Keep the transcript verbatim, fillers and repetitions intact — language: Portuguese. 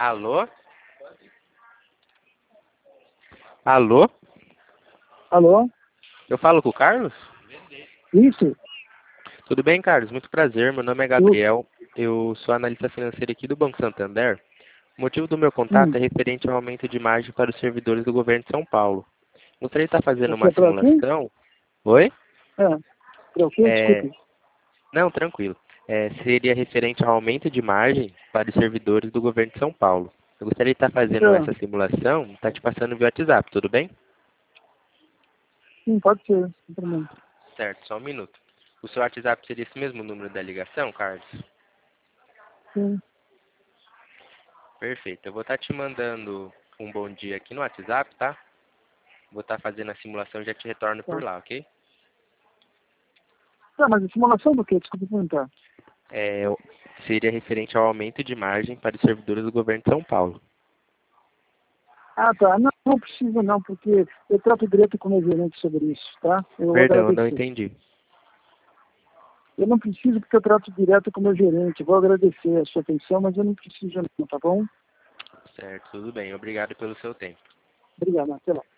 Alô? Alô? Alô? Eu falo com o Carlos? Isso? Tudo bem, Carlos? Muito prazer. Meu nome é Tu- Gabriel. Eu sou analista financeiro aqui do Banco Santander. O motivo do meu contato Hum. é referente ao aumento de margem para os servidores do governo de São Paulo. Gostaria de estar fazendo Você uma é para quem? simulação. Oi? É. Para o quê? É... Desculpe. Não, tranquilo. É, seria referente ao aumento de margem para os servidores do governo de São Paulo. Eu gostaria de estar fazendo É. essa simulação, está te passando via WhatsApp, tudo bem? Sim, pode ser. Sem problema. Certo, só um minuto. O seu WhatsApp seria esse mesmo número da ligação, Carlos? Sim. Perfeito. Eu vou estar te mandando um bom dia aqui no WhatsApp, tá? Vou estar fazendo a simulação e já te retorno Tá. por lá, ok? Tá, mas a simulação do quê? Desculpe perguntar. É, seria referente ao aumento de margem para os servidores do governo de São Paulo. Ah, tá. Não, não precisa não, porque eu trato direto com o meu gerente sobre isso, tá? Eu vou Perdão, eu não agradecer. entendi. Eu não preciso porque eu trato direto com o meu gerente. Vou agradecer a sua atenção, mas eu não preciso não, tá bom? Certo, tudo bem. Obrigado pelo seu tempo. Obrigado. Até lá.